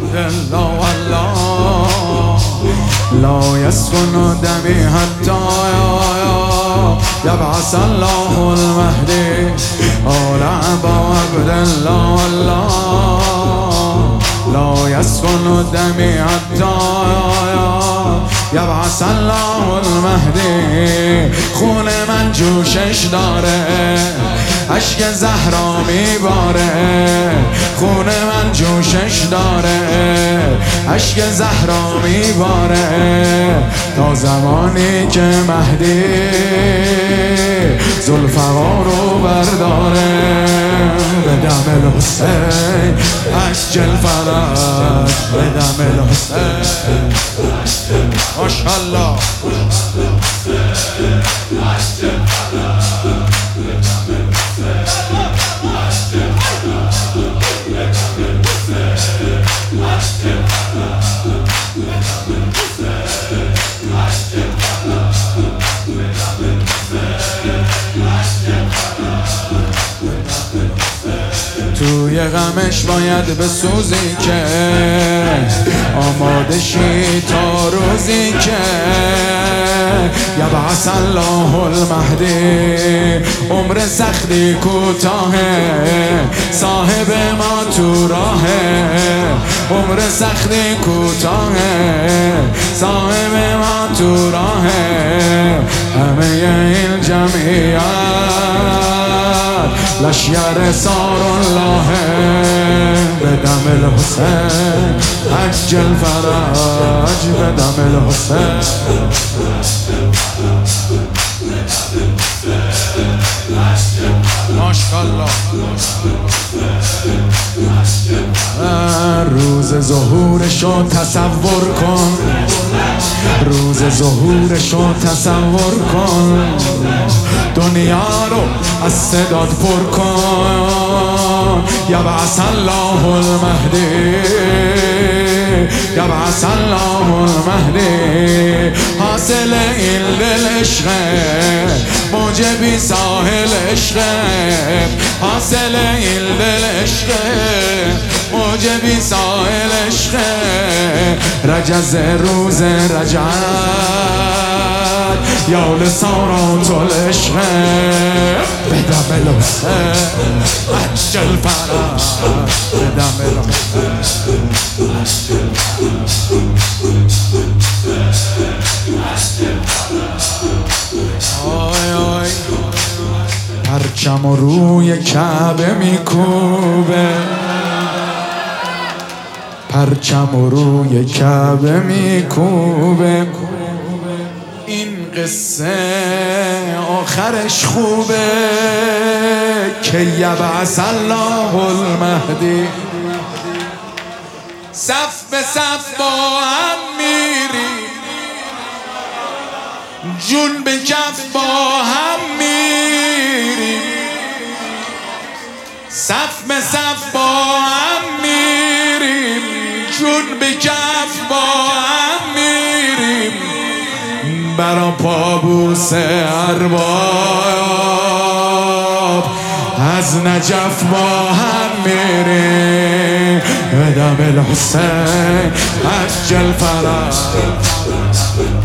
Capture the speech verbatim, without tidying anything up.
الله والله لا يسكن دمي حتى يبعث الله المهدي قال أبا عبد الله والله لا يسكن دمي حتى یبعث الله المهدی. خون من جوشش داره، اشک زهرا میباره. خون من جوشش داره، اشک زهرا میباره. تا زمانی که مهدی ذوالفقار رو برداره. به دم الحسین عجل فرج، به دم الحسین ماشاءالله. توی غمش باید بسوزی که آماده شی تا روزی که یبعث الله المهدی. عمر سختی کوتاهه، صاحب ما تو راهه. عمر سختی کوتاهه، صاحب ما تو راهه. همه این جمعیت لشگر سار الله به دم الحسین عجل فرج، به دم الحسین. ماشاءالله. روز ظهورشو تصور کن، روز ظهورشو تصور کن. دنیا رو از صدات پر کن. یبعث الله المهدی، یبعث الله المهدی. حاصل این دل عشقه، موجبی ساحل عشقه. حاصل این دل عشقه، موجبی ساحل عشقه. رجز روز رجعت یا لسارات العشقه. به دم الحسین عجل فرج، به دم الحسین. آی آی پرچم و روی کعبه میکوبه، پرچم و روی کعبه میکوبه. این قصه آخرش خوبه که یبعث الله المهدی. صف به صف با هم میریم، جون به کف با هم میریم. صف به صف با هم میریم، جون به کف با هم میریم. برا پابوس ارباب از نجف با هم میریم. به دم الحسین عجل فرج.